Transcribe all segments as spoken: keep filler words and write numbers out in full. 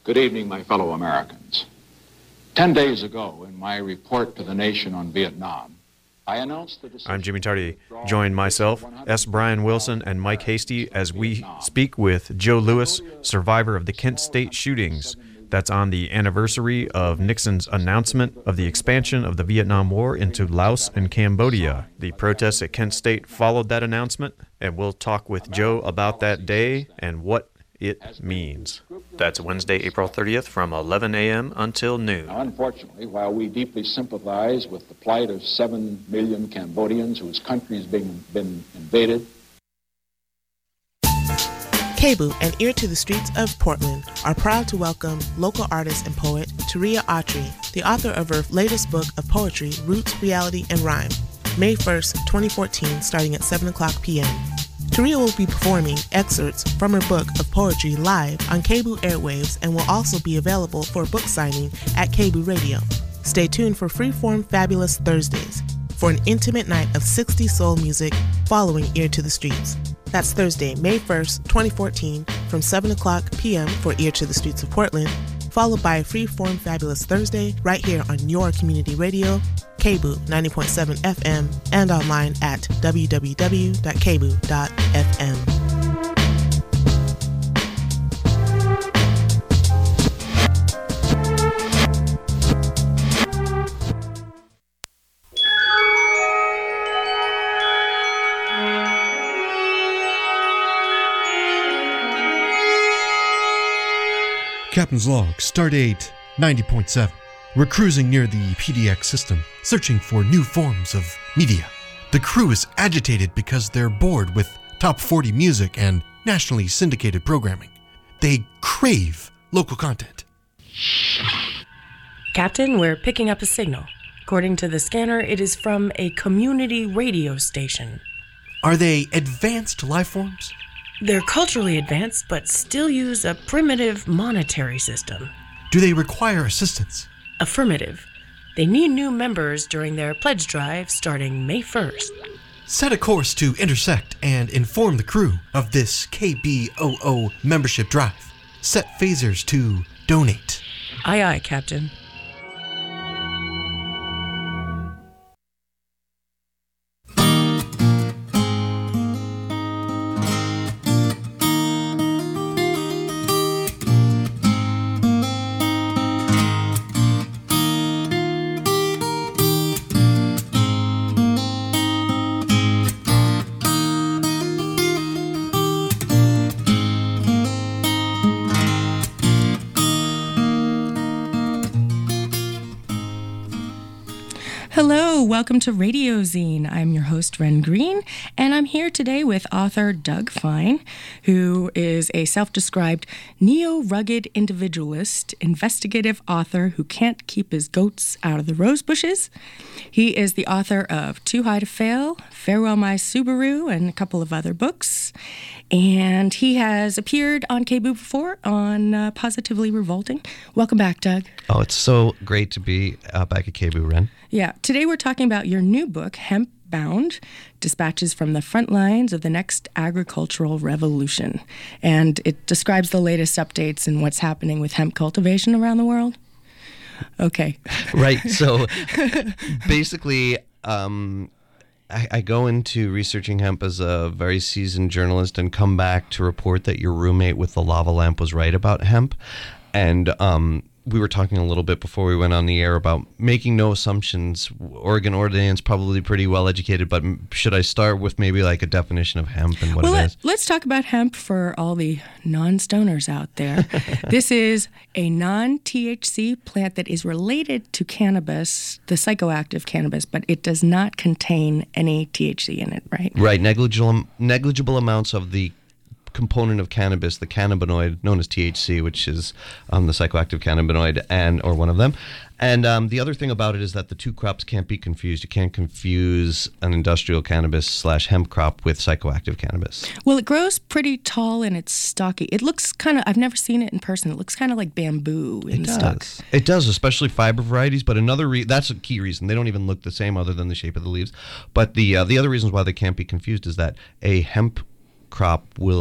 Good evening, my fellow Americans. Ten days ago, in my report to the nation on Vietnam, I announced the decision. I'm Jimmy Tardy. Join myself, S. Brian Wilson, and Mike Hasty as we speak with Joe Lewis, survivor of the Kent State shootings. That's on the anniversary of Nixon's announcement of the expansion of the Vietnam War into Laos and Cambodia. The protests at Kent State followed that announcement, and we'll talk with Joe about that day and what it means. That's Wednesday, April thirtieth from eleven a.m. until noon. Now, unfortunately, while we deeply sympathize with the plight of seven million Cambodians whose country has been, been invaded, K B U and Ear to the Streets of Portland are proud to welcome local artist and poet Taria Autry, the author of her latest book of poetry, Roots, Reality, and Rhyme, May first, twenty fourteen, starting at seven o'clock p.m. Taria will be performing excerpts from her book of poetry live on K B U airwaves and will also be available for a book signing at K B U Radio. Stay tuned for Freeform Fabulous Thursdays for an intimate night of sixties soul music following Ear to the Streets. That's Thursday, May first, twenty fourteen, from seven o'clock p.m. for Ear to the Streets of Portland, followed by a Freeform Fabulous Thursday right here on your community radio, K B U ninety point seven F M, and online at w w w dot k b u dot f m. Captain's log, Stardate ninety point seven. We're cruising near the P D X system, searching for new forms of media. The crew is agitated because they're bored with top forty music and nationally syndicated programming. They crave local content. Captain, we're picking up a signal. According to the scanner, it is from a community radio station. Are they advanced life forms? They're culturally advanced, but still use a primitive monetary system. Do they require assistance? Affirmative. They need new members during their pledge drive starting May first. Set a course to intersect and inform the crew of this K B O O membership drive. Set phasers to donate. Aye, aye, Captain. Hello, welcome to Radio Zine. I'm your host, Ren Green, and I'm here today with author Doug Fine, who is a self-described neo-rugged individualist, investigative author who can't keep his goats out of the rose bushes. He is the author of Too High to Fail, Farewell My Subaru, and a couple of other books. And he has appeared on K B U before on uh, Positively Revolting. Welcome back, Doug. Oh, it's so great to be uh, back at K B U, Ren. Yeah. Today we're talking about your new book, Hemp Bound, Dispatches from the Front Lines of the Next Agricultural Revolution. And it describes the latest updates and what's happening with hemp cultivation around the world. Okay. Right. So basically, um, I, I go into researching hemp as a very seasoned journalist and come back to report that your roommate with the lava lamp was right about hemp. And um, we were talking a little bit before we went on the air about making no assumptions. Oregon Ordinance probably pretty well educated, but should I start with maybe like a definition of hemp and what well, it let, is? Let's talk about hemp for all the non-stoners out there. This is a non-T H C plant that is related to cannabis, the psychoactive cannabis, but it does not contain any T H C in it, right? Right. Negligible, negligible amounts of the component of cannabis, the cannabinoid known as T H C, which is um, the psychoactive cannabinoid, and or one of them. And um, the other thing about it is that the two crops can't be confused. You can't confuse an industrial cannabis slash hemp crop with psychoactive cannabis. Well, it grows pretty tall and it's stocky. It looks kind of, I've never seen it in person. It looks kind of like bamboo in it stock. Does. It does, especially fiber varieties. But another re- that's a key reason. They don't even look the same other than the shape of the leaves. But the uh, the other reasons why they can't be confused is that a hemp crop will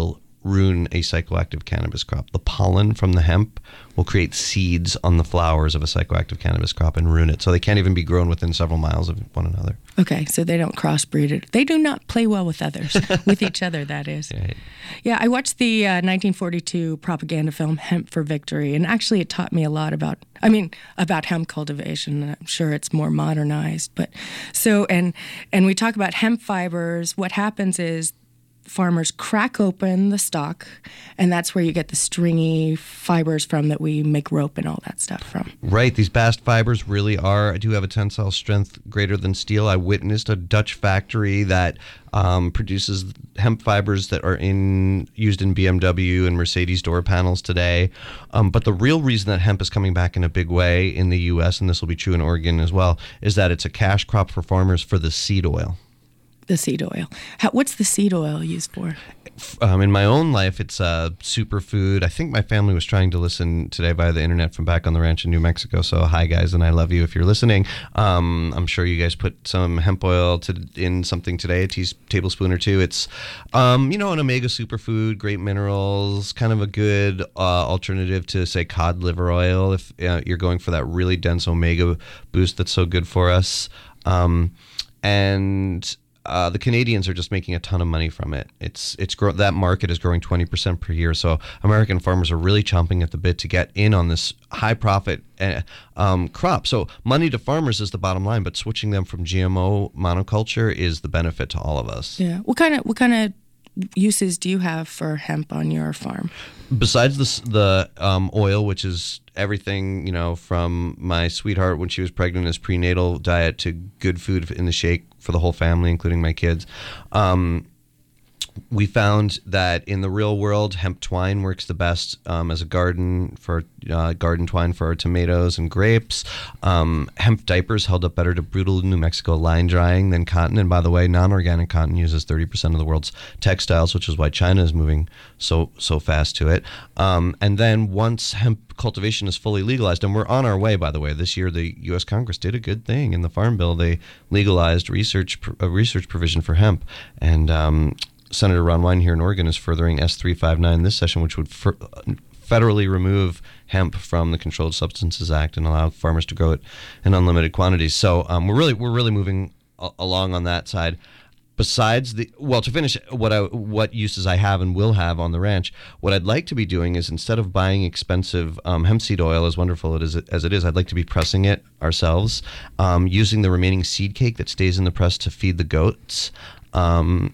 ruin a psychoactive cannabis crop. The pollen from the hemp will create seeds on the flowers of a psychoactive cannabis crop and ruin it. So they can't even be grown within several miles of one another. Okay, so they don't crossbreed it. They do not play well with others, with each other, that is. Right. Yeah, I watched the uh, nineteen forty-two propaganda film Hemp for Victory, and actually it taught me a lot about, I mean, about hemp cultivation. I'm sure it's more modernized, but so, and and we talk about hemp fibers. What happens is farmers crack open the stalk, and that's where you get the stringy fibers from that we make rope and all that stuff from. Right. These bast fibers really are, I do have a tensile strength greater than steel. I witnessed a Dutch factory that um, produces hemp fibers that are in used in B M W and Mercedes door panels today. Um, but the real reason that hemp is coming back in a big way in the U S, and this will be true in Oregon as well, is that it's a cash crop for farmers for the seed oil. The seed oil. How, what's the seed oil used for? Um, in my own life, it's a superfood. I think my family was trying to listen today via the internet from back on the ranch in New Mexico. So hi, guys, and I love you if you're listening. Um, I'm sure you guys put some hemp oil to, in something today, a tea, tablespoon or two. It's, um, you know, an omega superfood, great minerals, kind of a good uh, alternative to, say, cod liver oil if uh, you're going for that really dense omega boost that's so good for us. Um, and... Uh, the Canadians are just making a ton of money from it. It's it's grow- that market is growing twenty percent per year. So American farmers are really chomping at the bit to get in on this high profit uh, um, crop. So money to farmers is the bottom line, but switching them from G M O monoculture is the benefit to all of us. Yeah. What kind of what kind of uses do you have for hemp on your farm? Besides the the um, oil, which is everything, you know, from my sweetheart when she was pregnant as prenatal diet to good food in the shake for the whole family, including my kids. Um, we found that in the real world, hemp twine works the best um, as a garden for uh, garden twine for our tomatoes and grapes. Um, hemp diapers held up better to brutal New Mexico line drying than cotton. And by the way, non-organic cotton uses thirty percent of the world's textiles, which is why China is moving so so fast to it. Um, and then once hemp cultivation is fully legalized, and we're on our way, by the way, this year the U S Congress did a good thing in the Farm Bill. They legalized research a research provision for hemp, and um, Senator Ron Wyden here in Oregon is furthering S three fifty-nine this session, which would fer- federally remove hemp from the Controlled Substances Act and allow farmers to grow it in unlimited quantities. So um, we're really we're really moving a- along on that side. Besides the well, to finish what I what uses I have and will have on the ranch, what I'd like to be doing is instead of buying expensive um, hemp seed oil, as wonderful it is as it is, I'd like to be pressing it ourselves, um, using the remaining seed cake that stays in the press to feed the goats. Um,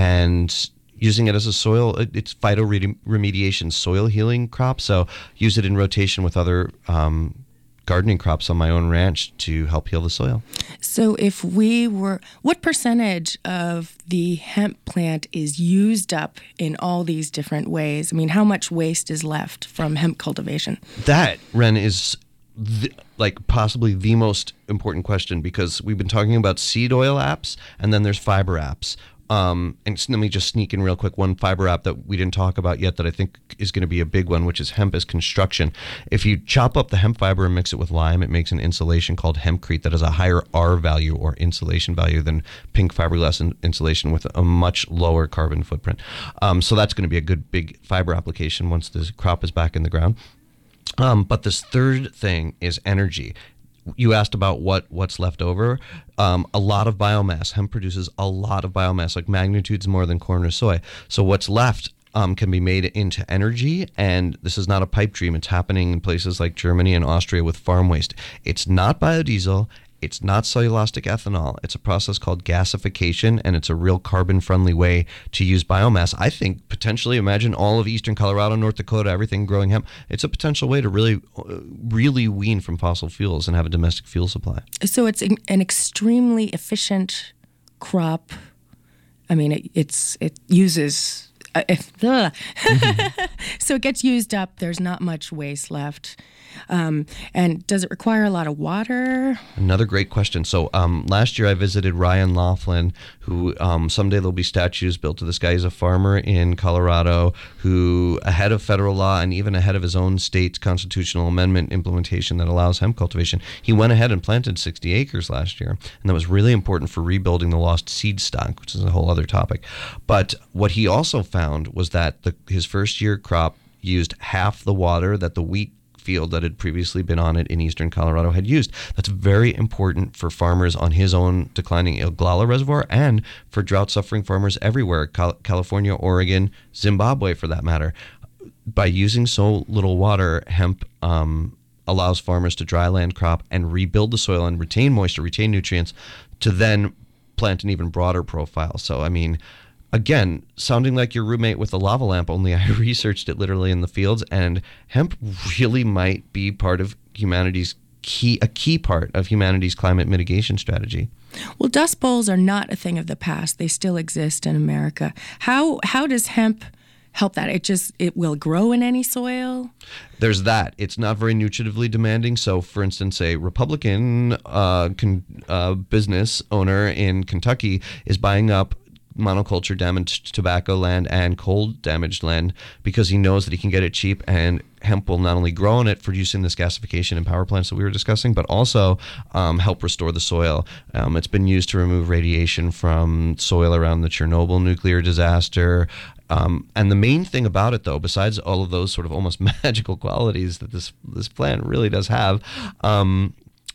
and using it as a soil, it's phytoremediation soil healing crop. So use it in rotation with other um, gardening crops on my own ranch to help heal the soil. So if we were, what percentage of the hemp plant is used up in all these different ways? I mean, how much waste is left from hemp cultivation? That, Ren, is the, like possibly the most important question, because we've been talking about seed oil apps and then there's fiber apps. Um, and let me just sneak in real quick one fiber app that we didn't talk about yet that I think is going to be a big one, which is hemp as construction. If you chop up the hemp fiber and mix it with lime, it makes an insulation called hempcrete that has a higher R value or insulation value than pink fiberglass in- insulation with a much lower carbon footprint. Um, so that's going to be a good big fiber application once the crop is back in the ground. Um, but this third thing is energy. You asked about what, what's left over. Um, a lot of biomass. Hemp produces a lot of biomass, like magnitudes more than corn or soy. So what's left um, can be made into energy, and this is not a pipe dream. It's happening in places like Germany and Austria with farm waste. It's not biodiesel. It's not cellulosic ethanol. It's a process called gasification, and it's a real carbon-friendly way to use biomass. I think potentially, imagine all of eastern Colorado, North Dakota, everything growing hemp. It's a potential way to really, really wean from fossil fuels and have a domestic fuel supply. So it's an extremely efficient crop. I mean, it, it's it uses... Uh, if, mm-hmm. So it gets used up. There's not much waste left. Um, and does it require a lot of water? Another great question. So um, last year I visited Ryan Laughlin, who um, someday there'll be statues built to this guy. He's a farmer in Colorado who, ahead of federal law and even ahead of his own state's constitutional amendment implementation that allows hemp cultivation, he went ahead and planted sixty acres last year. And that was really important for rebuilding the lost seed stock, which is a whole other topic. But what he also found found was that the, his first year crop used half the water that the wheat field that had previously been on it in eastern Colorado had used. That's very important for farmers on his own declining Oglala Reservoir and for drought-suffering farmers everywhere, Cal- California, Oregon, Zimbabwe for that matter. By using so little water, hemp um, allows farmers to dry land crop and rebuild the soil and retain moisture, retain nutrients, to then plant an even broader profile. So, I mean, again, sounding like your roommate with a lava lamp, only I researched it literally in the fields, and hemp really might be part of humanity's key, a key part of humanity's climate mitigation strategy. Well, dust bowls are not a thing of the past. They still exist in America. How how does hemp help that? It just, it will grow in any soil? There's that. It's not very nutritively demanding. So, for instance, a Republican uh, con- uh, business owner in Kentucky is buying up monoculture damaged tobacco land and cold damaged land because he knows that he can get it cheap, and hemp will not only grow on it for use in this gasification and power plants that we were discussing, but also um, help restore the soil. Um, it's been used to remove radiation from soil around the Chernobyl nuclear disaster. Um, and the main thing about it, though, besides all of those sort of almost magical qualities that this this plant really does have, um,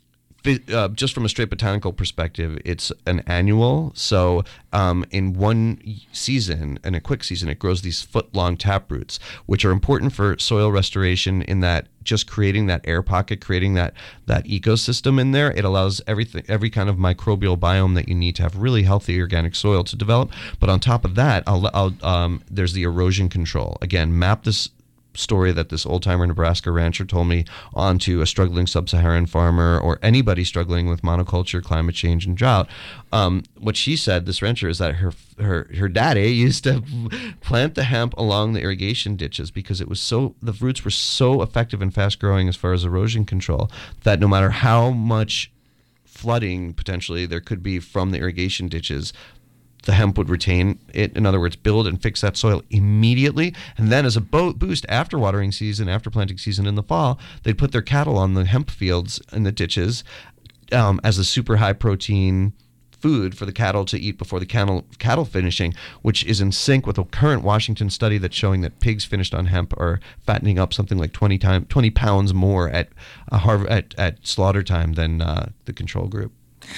Uh, just from a straight botanical perspective, it's an annual. So um, in one season, in a quick season, it grows these foot-long taproots, which are important for soil restoration in that just creating that air pocket, creating that that ecosystem in there. It allows everything, every kind of microbial biome that you need to have really healthy organic soil to develop. But on top of that, I'll, I'll, um, there's the erosion control. Again, map this story that this old-timer Nebraska rancher told me onto a struggling sub-Saharan farmer or anybody struggling with monoculture, climate change, and drought. Um, what she said, this rancher, is that her her her daddy used to plant the hemp along the irrigation ditches because it was so the roots were so effective and fast-growing as far as erosion control that no matter how much flooding potentially there could be from the irrigation ditches, the hemp would retain it. In other words, build and fix that soil immediately. And then as a bo- boost after watering season, after planting season in the fall, they'd put their cattle on the hemp fields in the ditches um, as a super high protein food for the cattle to eat before the cattle, cattle finishing, which is in sync with a current Washington study that's showing that pigs finished on hemp are fattening up something like twenty time, twenty pounds more at, uh, Harvard, at, at slaughter time than uh, the control group.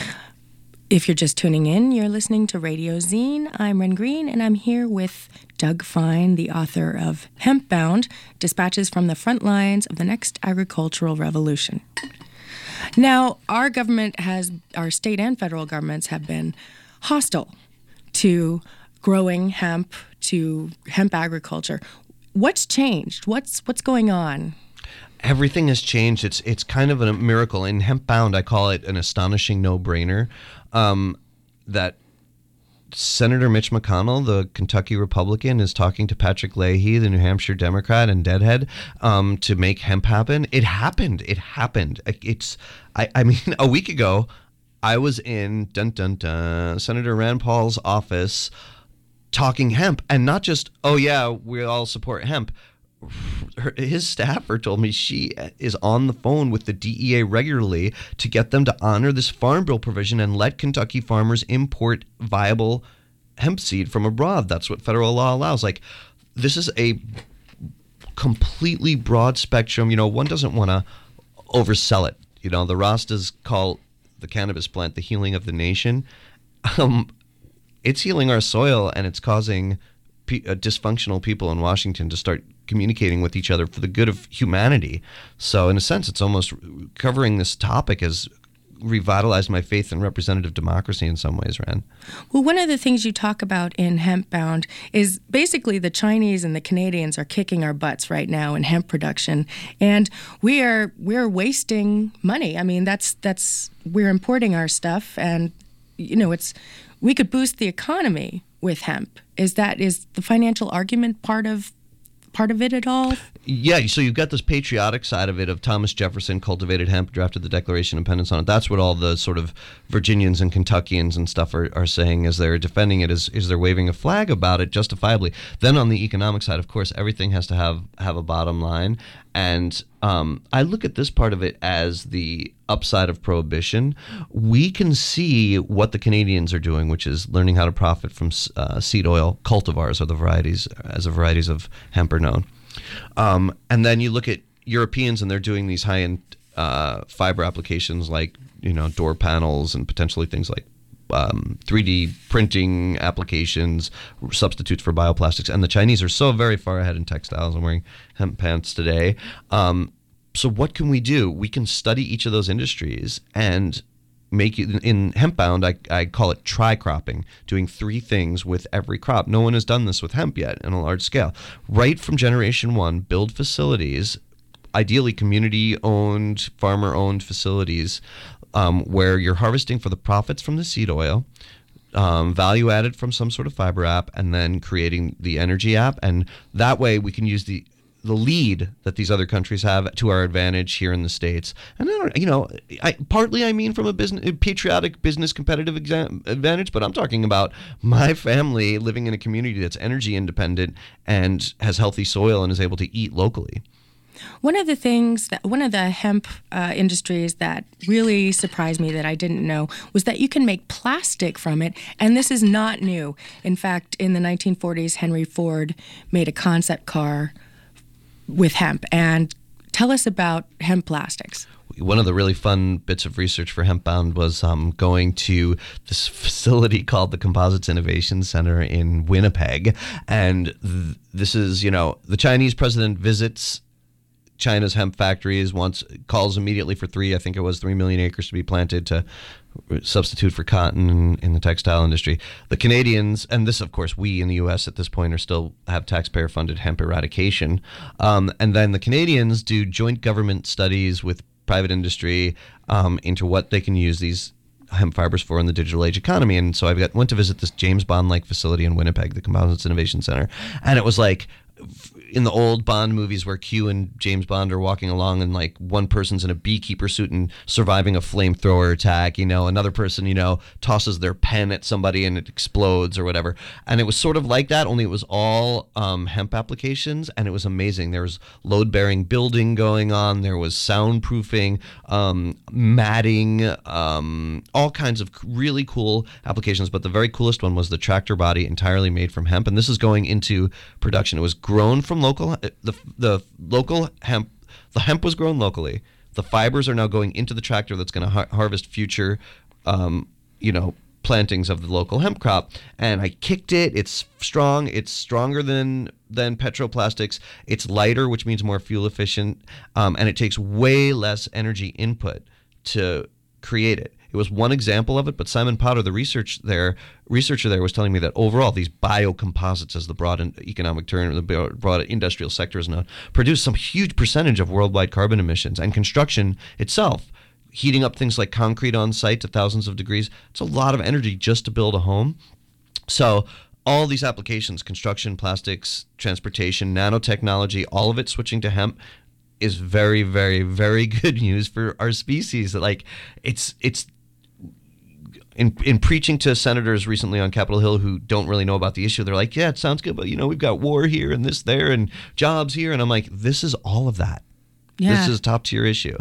If you're just tuning in, you're listening to Radio Zine. I'm Ren Green, and I'm here with Doug Fine, the author of Hempbound, Dispatches from the Front Lines of the Next Agricultural Revolution. Now, our government has, our state and federal governments have been hostile to growing hemp, to hemp agriculture. What's changed? What's what's going on? Everything has changed. It's it's kind of a miracle. In Hempbound, I call it an astonishing no-brainer. Um, that Senator Mitch McConnell, the Kentucky Republican, is talking to Patrick Leahy, the New Hampshire Democrat and Deadhead, um, to make hemp happen. It happened. It happened. It's. I, I mean, a week ago, I was in dun dun dun Senator Rand Paul's office talking hemp, and not just, oh yeah, we all support hemp. Her, his staffer told me she is on the phone with the D E A regularly to get them to honor this farm bill provision and let Kentucky farmers import viable hemp seed from abroad. That's what federal law allows. Like, this is a completely broad spectrum. You know, one doesn't want to oversell it. You know, the Rastas call the cannabis plant the healing of the nation. Um, it's healing our soil, and it's causing P- uh, dysfunctional people in Washington to start communicating with each other for the good of humanity. So in a sense, it's almost covering this topic has revitalized my faith in representative democracy in some ways, Ren. Well, one of the things you talk about in Hempbound is basically the Chinese and the Canadians are kicking our butts right now in hemp production, and we are we're wasting money. I mean, that's that's we're importing our stuff, and you know, it's we could boost the economy with hemp. Is that is the financial argument part of part of it at all? Yeah, so you've got this patriotic side of it of Thomas Jefferson cultivated hemp, drafted the Declaration of Independence on it. That's what all the sort of Virginians and Kentuckians and stuff are, are saying as they're defending it, is, is they're waving a flag about it justifiably. Then on the economic side, of course, everything has to have, have a bottom line. And um, I look at this part of it as the upside of prohibition, we can see what the Canadians are doing, which is learning how to profit from uh, seed oil cultivars, or the varieties, as the varieties of hemp are known. Um, and then you look at Europeans, and they're doing these high-end uh, fiber applications like, you know, door panels and potentially things like um, three D printing applications, substitutes for bioplastics. And the Chinese are so very far ahead in textiles. I'm wearing hemp pants today. Um, So what can we do? We can study each of those industries and make it, in Hempbound, I, I call it tri-cropping, doing three things with every crop. No one has done this with hemp yet on a large scale. Right from generation one, build facilities, ideally community-owned, farmer-owned facilities, um, where you're harvesting for the profits from the seed oil, Um, value added from some sort of fiber app, and then creating the energy app. And that way we can use the the lead that these other countries have to our advantage here in the States. And I don't, you know, I, partly I mean from a business, a patriotic business competitive exam, advantage, but I'm talking about my family living in a community that's energy independent and has healthy soil and is able to eat locally. One of the things that one of the hemp uh, industries that really surprised me that I didn't know was that you can make plastic from it, and this is not new. In fact, in the nineteen forties, Henry Ford made a concept car with hemp. And tell us about hemp plastics. One of the really fun bits of research for Hempbound was um, going to this facility called the Composites Innovation Center in Winnipeg. And th- this is, you know, the Chinese president visits China's hemp factories, once calls immediately for three, I think it was three million acres to be planted to substitute for cotton in, in the textile industry. The Canadians, and this, of course, we in the U S at this point are still have taxpayer-funded hemp eradication. Um, and then the Canadians do joint government studies with private industry um, into what they can use these hemp fibers for in the digital age economy. And so I got, went to visit this James Bond-like facility in Winnipeg, the Composites Innovation Center, and it was like in the old Bond movies where Q and James Bond are walking along and like one person's in a beekeeper suit and surviving a flamethrower attack, you know, another person, you know, tosses their pen at somebody and it explodes or whatever. And it was sort of like that, only it was all um, hemp applications, and it was amazing. There was load-bearing building going on. There was soundproofing, um, matting, um, all kinds of really cool applications. But the very coolest one was the tractor body entirely made from hemp. And this is going into production. It was grown from local, the the local hemp, the hemp was grown locally. The fibers are now going into the tractor that's going to har- harvest future, um, you know, plantings of the local hemp crop. And I kicked it. It's strong. It's stronger than than petroplastics. It's lighter, which means more fuel efficient, um, and it takes way less energy input to create it. It was one example of it, but Simon Potter, the research there, researcher there, was telling me that overall these biocomposites, as the broad economic term, the broad industrial sector is known, produce some huge percentage of worldwide carbon emissions. And construction itself, heating up things like concrete on site to thousands of degrees, it's a lot of energy just to build a home. So all these applications, construction, plastics, transportation, nanotechnology, all of it switching to hemp, is very, very, very good news for our species. Like, it's it's in in preaching to senators recently on Capitol Hill who don't really know about the issue. They're like, yeah, it sounds good, but you know, we've got war here and this there and jobs here, and I'm like, this is all of that. Yeah. This is a top tier issue.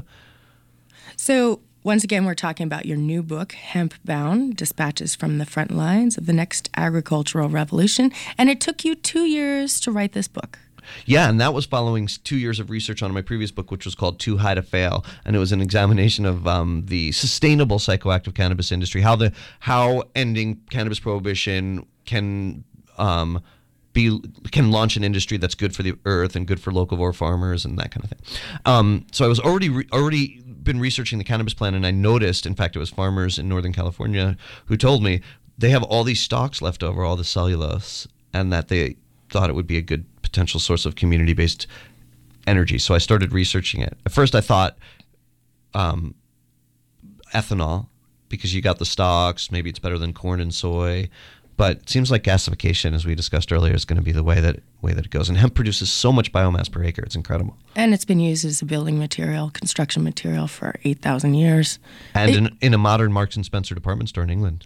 So once again, we're talking about your new book, Hempbound: Dispatches from the Front Lines of the Next Agricultural Revolution, and it took you two years to write this book. Yeah, and that was following two years of research on my previous book, which was called Too High to Fail, and it was an examination of um, the sustainable psychoactive cannabis industry, how the how ending cannabis prohibition can um, be can launch an industry that's good for the earth and good for locavore farmers and that kind of thing. Um, so I was already re- already been researching the cannabis plant, and I noticed, in fact, it was farmers in Northern California who told me they have all these stalks left over, all the cellulose, and that they thought it would be a good potential source of community-based energy. So I started researching it. At first I thought um, ethanol, because you got the stalks, maybe it's better than corn and soy. But it seems like gasification, as we discussed earlier, is going to be the way that way that it goes. And hemp produces so much biomass per acre. It's incredible. And it's been used as a building material, construction material for eight thousand years. And it, in, in a modern Marks and Spencer department store in England.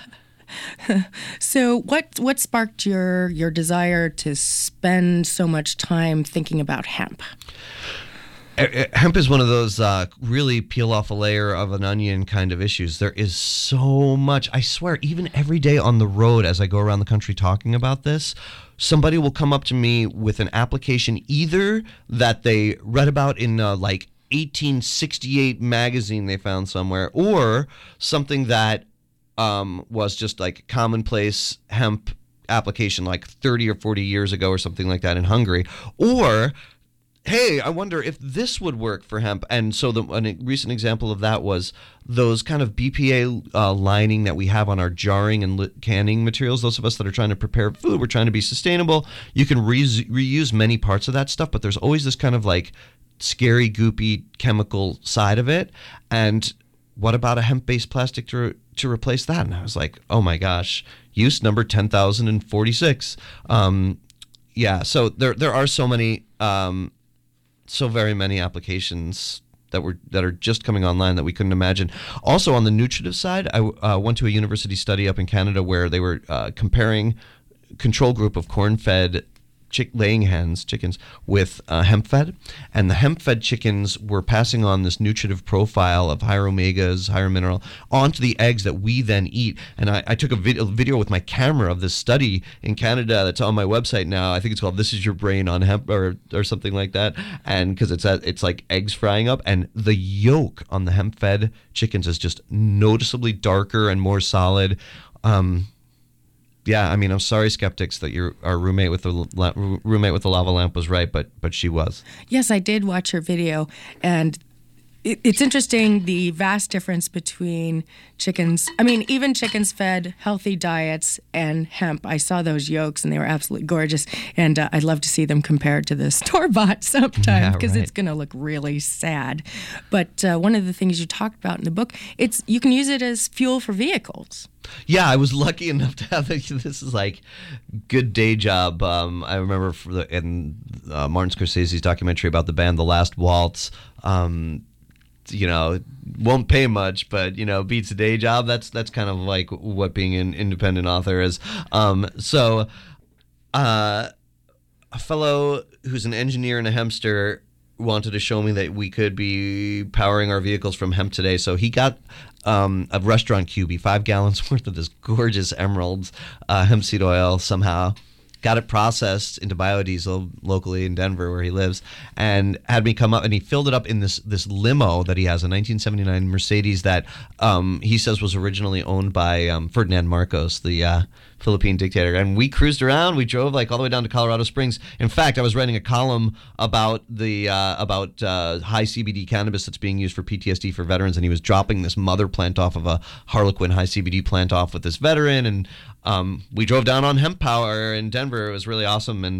So what what sparked your your desire to spend so much time thinking about hemp? Hemp is one of those uh, really peel off a layer of an onion kind of issues. There is so much. I swear, even every day on the road as I go around the country talking about this, somebody will come up to me with an application either that they read about in uh, like eighteen sixty-eight magazine they found somewhere, or something that um, was just like commonplace hemp application like thirty or forty years ago or something like that in Hungary, or hey, I wonder if this would work for hemp. And so the a recent example of that was those kind of B P A uh, lining that we have on our jarring and li- canning materials. Those of us that are trying to prepare food, we're trying to be sustainable. You can re- reuse many parts of that stuff, but there's always this kind of like scary, goopy chemical side of it. And what about a hemp-based plastic to, to replace that? And I was like, oh my gosh, use number ten thousand forty-six. Um, yeah, so there there are so many... Um, so very many applications that were that are just coming online that we couldn't imagine. Also on the nutritive side, I uh, went to a university study up in Canada where they were uh, comparing control group of corn-fed chick laying hens, chickens, with uh, hemp-fed, and the hemp-fed chickens were passing on this nutritive profile of higher omegas, higher mineral, onto the eggs that we then eat. And I, I took a video, video with my camera of this study in Canada that's on my website now. I think it's called "This Is Your Brain on Hemp" or or something like that. And because it's at, it's like eggs frying up, and the yolk on the hemp-fed chickens is just noticeably darker and more solid. Um, Yeah, I mean, I'm sorry, skeptics, that your our roommate with the la- roommate with the lava lamp was right, but but she was. Yes, I did watch her video, and it, it's interesting the vast difference between chickens. I mean, even chickens fed healthy diets and hemp. I saw those yolks, and they were absolutely gorgeous. And uh, I'd love to see them compared to the store bought sometime, because yeah, right. It's going to look really sad. But uh, one of the things you talked about in the book, it's you can use it as fuel for vehicles. Yeah, I was lucky enough to have it. This is like good day job. Um, I remember for the, in uh, Martin Scorsese's documentary about the band The Last Waltz, um, you know, won't pay much, but, you know, beats a day job. That's that's kind of like what being an independent author is. Um, so uh, a fellow who's an engineer and a hempster wanted to show me that we could be powering our vehicles from hemp today. So he got um, a restaurant cubie, five gallons worth of this gorgeous emeralds uh, hemp seed oil somehow. Got it processed into biodiesel locally in Denver where he lives, and had me come up, and he filled it up in this this limo that he has, a nineteen seventy-nine Mercedes that um, he says was originally owned by um, Ferdinand Marcos, the uh, Philippine dictator. And we cruised around. We drove like all the way down to Colorado Springs. In fact, I was writing a column about the uh, about uh, high C B D cannabis that's being used for P T S D for veterans, and he was dropping this mother plant off of a Harlequin high C B D plant off with this veteran, and um, we drove down on hemp power in Denver. It was really awesome, and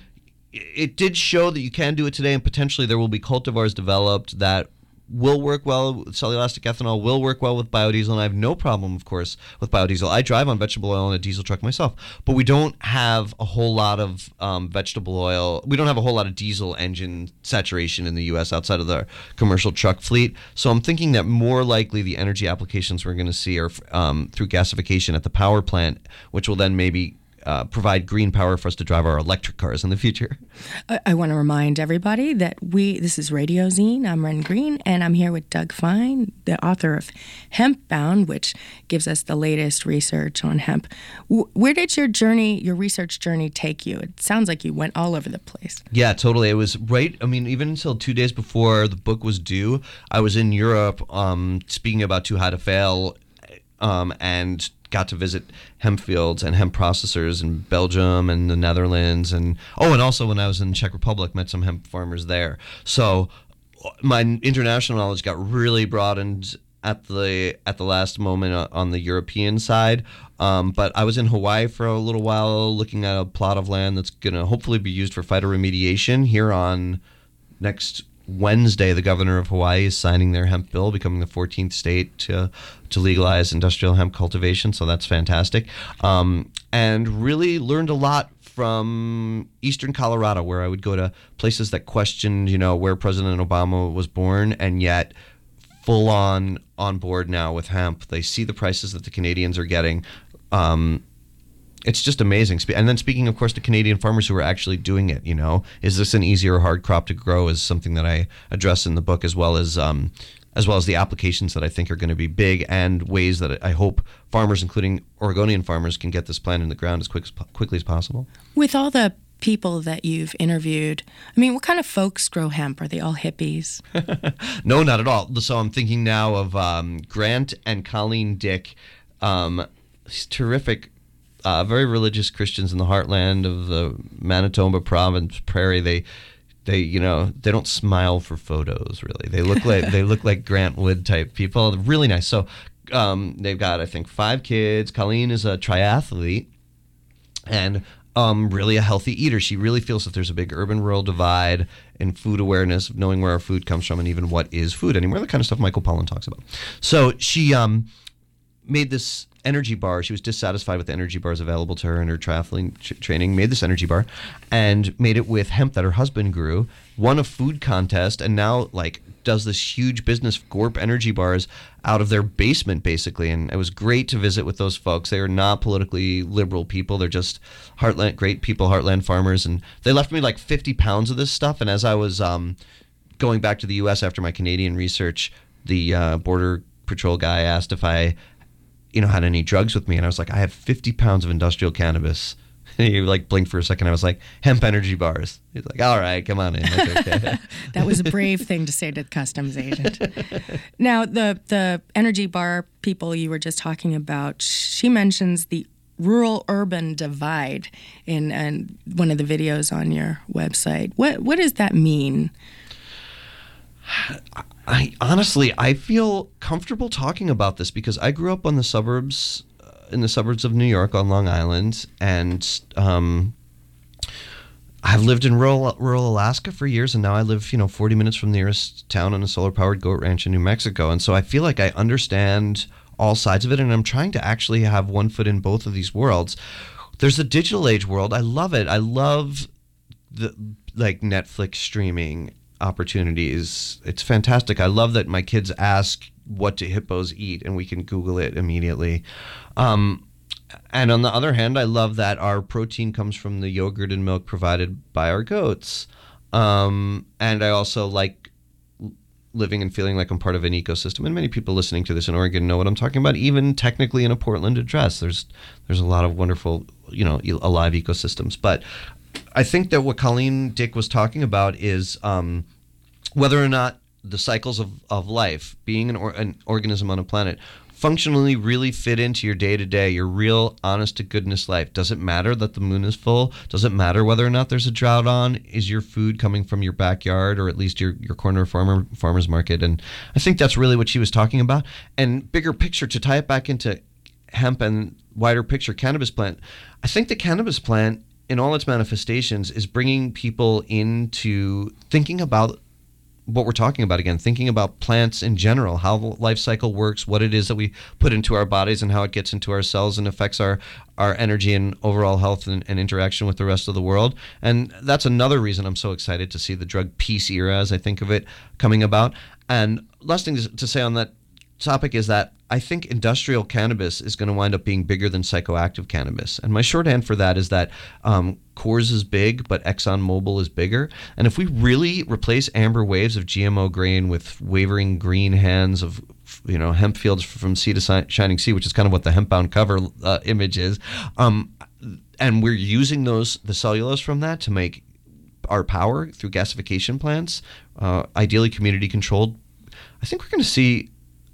it did show that you can do it today, and potentially there will be cultivars developed that will work well with cellulosic ethanol, will work well with biodiesel, and I have no problem, of course, with biodiesel. I drive on vegetable oil in a diesel truck myself, but we don't have a whole lot of um, vegetable oil. We don't have a whole lot of diesel engine saturation in the U S outside of the commercial truck fleet. So I'm thinking that more likely the energy applications we're going to see are um, through gasification at the power plant, which will then maybe Uh, provide green power for us to drive our electric cars in the future. I, I want to remind everybody that we, this is Radio Zine. I'm Ren Green, and I'm here with Doug Fine, the author of Hempbound, which gives us the latest research on hemp. W- where did your journey, your research journey take you? It sounds like you went all over the place. Yeah, totally. It was right, I mean, even until two days before the book was due, I was in Europe um, speaking about Too High to Fail, um, and got to visit hemp fields and hemp processors in Belgium and the Netherlands, and oh, and also when I was in Czech Republic, met some hemp farmers there. So my international knowledge got really broadened at the at the last moment on the European side. Um, but I was in Hawaii for a little while, looking at a plot of land that's going to hopefully be used for phytoremediation. Here on next Wednesday, the governor of Hawaii is signing their hemp bill, becoming the fourteenth state to to legalize industrial hemp cultivation. So that's fantastic. Um, and really learned a lot from eastern Colorado, where I would go to places that questioned, you know, where President Obama was born, and yet full on on board now with hemp. They see the prices that the Canadians are getting. Um, it's just amazing. And then speaking, of course, to Canadian farmers who are actually doing it, you know, is this an easy or hard crop to grow is something that I address in the book, as well as um, as well as the applications that I think are going to be big, and ways that I hope farmers, including Oregonian farmers, can get this plant in the ground as quick as, quickly as possible. With all the people that you've interviewed, I mean, what kind of folks grow hemp? Are they all hippies? No, not at all. So I'm thinking now of um, Grant and Colleen Dick, um, these terrific, uh, very religious Christians in the heartland of the Manitoba province, Prairie. They They, you know, they don't smile for photos, really. They look like they look like Grant Wood type people. They're really nice. So um, they've got, I think, five kids. Colleen is a triathlete and um, really a healthy eater. She really feels that there's a big urban-rural divide in food awareness, of knowing where our food comes from and even what is food anymore, the kind of stuff Michael Pollan talks about. So she um, made this energy bar. She was dissatisfied with the energy bars available to her in her triathlon ch- training, made this energy bar and made it with hemp that her husband grew, won a food contest, and now like does this huge business, Gorp energy bars, out of their basement basically. And it was great to visit with those folks. They are not politically liberal people. They're just heartland, great people, heartland farmers. And they left me like fifty pounds of this stuff. And as I was um, going back to the U S after my Canadian research, the uh, Border Patrol guy asked if I you know, had any drugs with me. And I was like, I have fifty pounds of industrial cannabis. And he like blinked for a second. I was like, hemp energy bars. He's like, all right, come on in. That's okay. That was a brave thing to say to the customs agent. Now, the, the energy bar people you were just talking about, she mentions the rural-urban divide in, in one of the videos on your website. What what does that mean? I honestly, I feel comfortable talking about this because I grew up on the suburbs, uh, in the suburbs of New York on Long Island, and um, I've lived in rural rural Alaska for years, and now I live, you know, forty minutes from the nearest town on a solar-powered goat ranch in New Mexico, and so I feel like I understand all sides of it, and I'm trying to actually have one foot in both of these worlds. There's the digital age world. I love it. I love the like Netflix streaming opportunities. It's fantastic. I love that my kids ask, what do hippos eat? And we can Google it immediately. Um, and on the other hand, I love that our protein comes from the yogurt and milk provided by our goats. Um, and I also like living and feeling like I'm part of an ecosystem. And many people listening to this in Oregon know what I'm talking about. Even technically in a Portland address, there's there's a lot of wonderful, you know, alive ecosystems. But I think that what Colleen Dick was talking about is um, whether or not the cycles of, of life, being an, or, an organism on a planet, functionally really fit into your day-to-day, your real honest-to-goodness life. Does it matter that the moon is full? Does it matter whether or not there's a drought on? Is your food coming from your backyard or at least your, your corner farmer farmer's market? And I think that's really what she was talking about. And bigger picture, to tie it back into hemp and wider picture cannabis plant, I think the cannabis plant in all its manifestations is bringing people into thinking about what we're talking about again, thinking about plants in general, how the life cycle works, what it is that we put into our bodies and how it gets into our cells and affects our, our energy and overall health and, and interaction with the rest of the world. And that's another reason I'm so excited to see the drug peace era, as I think of it, coming about. And last thing to say on that topic is that I think industrial cannabis is going to wind up being bigger than psychoactive cannabis. And my shorthand for that is that um, Coors is big, but ExxonMobil is bigger. And if we really replace amber waves of G M O grain with wavering green hands of, you know, hemp fields from sea to shining sea, which is kind of what the hemp-bound cover uh, image is, um, and we're using those the cellulose from that to make our power through gasification plants, uh, ideally community-controlled, I think we're going to see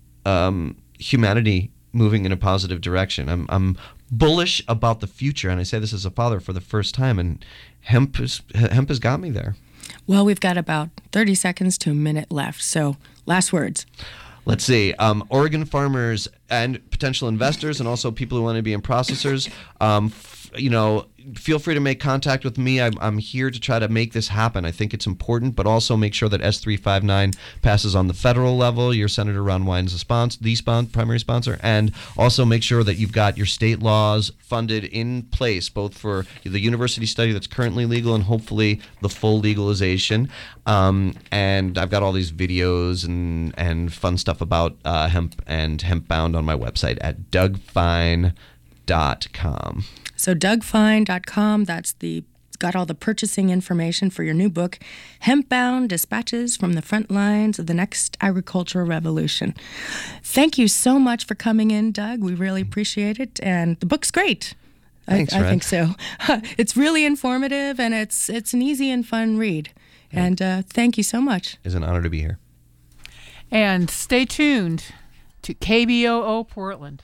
Um, humanity moving in a positive direction. I'm I'm bullish about the future, and I say this as a father for the first time. And hemp is, hemp has got me there. Well, we've got about thirty seconds to a minute left. So, last words. Let's see. Um, Oregon farmers and potential investors, and also people who want to be in processors, um, f- you know, feel free to make contact with me. I'm, I'm here to try to make this happen. I think it's important, but also make sure that S three fifty-nine passes on the federal level. Your Senator Ron Wyden is a sponsor, the spon- primary sponsor, and also make sure that you've got your state laws funded in place, both for the university study that's currently legal and hopefully the full legalization. Um, and I've got all these videos and, and fun stuff about uh, hemp and hemp bound on my website at doug fine dot com. So doug fine dot com, that's the got all the purchasing information for your new book, Hempbound Dispatches from the Front Lines of the Next Agricultural Revolution. Thank you so much for coming in, Doug. We really appreciate it. And the book's great. Thanks, I, I Red. think so. It's really informative, and it's it's an easy and fun read. And uh, thank you so much. It's an honor to be here. And stay tuned to K B O O Portland.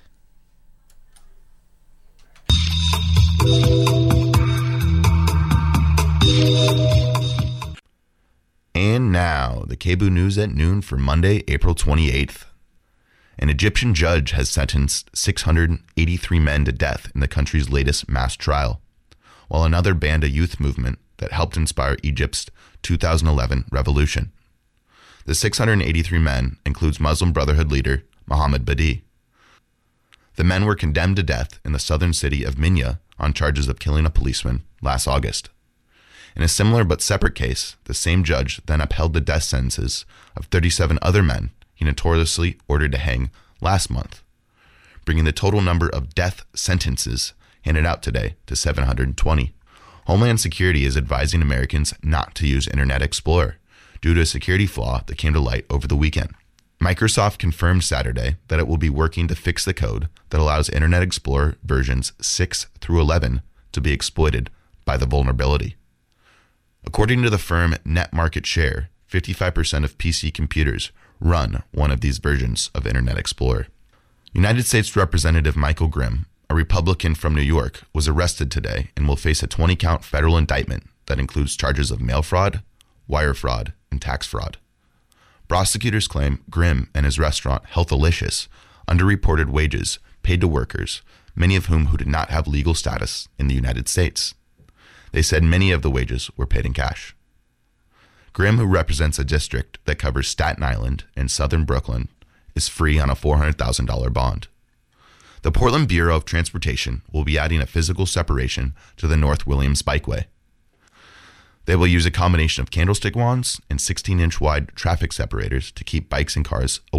And now, the K B O News at noon for Monday, April twenty-eighth. An Egyptian judge has sentenced six hundred eighty-three men to death in the country's latest mass trial, while another banned a youth movement that helped inspire Egypt's two thousand eleven revolution. The six hundred eighty-three men includes Muslim Brotherhood leader Mohammed Badi. The men were condemned to death in the southern city of Minya on charges of killing a policeman last August. In a similar but separate case, the same judge then upheld the death sentences of thirty-seven other men he notoriously ordered to hang last month, bringing the total number of death sentences handed out today to seven hundred twenty. Homeland Security is advising Americans not to use Internet Explorer due to a security flaw that came to light over the weekend. Microsoft confirmed Saturday that it will be working to fix the code that allows Internet Explorer versions six through eleven to be exploited by the vulnerability. According to the firm Net Market Share, fifty-five percent of P C computers run one of these versions of Internet Explorer. United States Representative Michael Grimm, a Republican from New York, was arrested today and will face a twenty-count federal indictment that includes charges of mail fraud, wire fraud, and tax fraud. Prosecutors claim Grimm and his restaurant Healthalicious underreported wages paid to workers, many of whom who did not have legal status in the United States. They said many of the wages were paid in cash. Grimm, who represents a district that covers Staten Island and southern Brooklyn, is free on a four hundred thousand dollars bond. The Portland Bureau of Transportation will be adding a physical separation to the North Williams Bikeway. They will use a combination of candlestick wands and sixteen inch wide traffic separators to keep bikes and cars away